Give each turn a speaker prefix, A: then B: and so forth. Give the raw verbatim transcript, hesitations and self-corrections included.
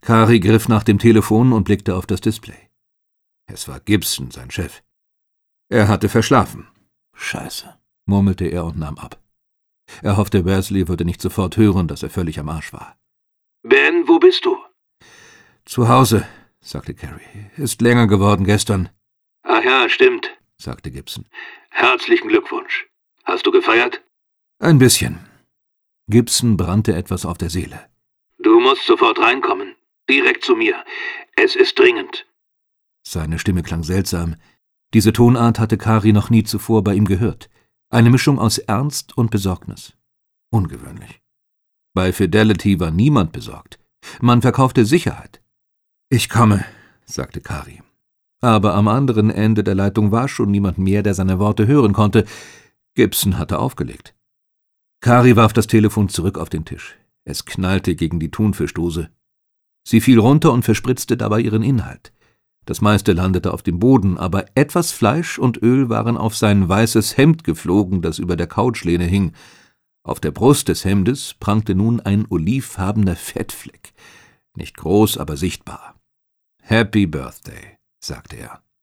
A: Kari griff nach dem Telefon und blickte auf das Display. Es war Gibson, sein Chef. Er hatte verschlafen. »Scheiße«, murmelte er und nahm ab. Er hoffte, Wesley würde nicht sofort hören, dass er völlig am Arsch war.
B: »Ben, wo bist du?«
A: »Zu Hause«, sagte Carrie. »Ist länger geworden gestern.«
B: »Ach ja, stimmt«,
A: sagte Gibson.
B: »Herzlichen Glückwunsch. Hast du gefeiert?«
A: »Ein bisschen.« Gibson brannte etwas auf der Seele.
B: »Du musst sofort reinkommen. Direkt zu mir. Es ist dringend.«
A: Seine Stimme klang seltsam. Diese Tonart hatte Kari noch nie zuvor bei ihm gehört. Eine Mischung aus Ernst und Besorgnis. Ungewöhnlich. Bei Fidelity war niemand besorgt. Man verkaufte Sicherheit. »Ich komme«, sagte Kari. Aber am anderen Ende der Leitung war schon niemand mehr, der seine Worte hören konnte. Gibson hatte aufgelegt. Kari warf das Telefon zurück auf den Tisch. Es knallte gegen die Thunfischdose. Sie fiel runter und verspritzte dabei ihren Inhalt. Das meiste landete auf dem Boden, aber etwas Fleisch und Öl waren auf sein weißes Hemd geflogen, das über der Couchlehne hing. Auf der Brust des Hemdes prangte nun ein olivfarbener Fettfleck. Nicht groß, aber sichtbar. »Happy Birthday«, sagte er.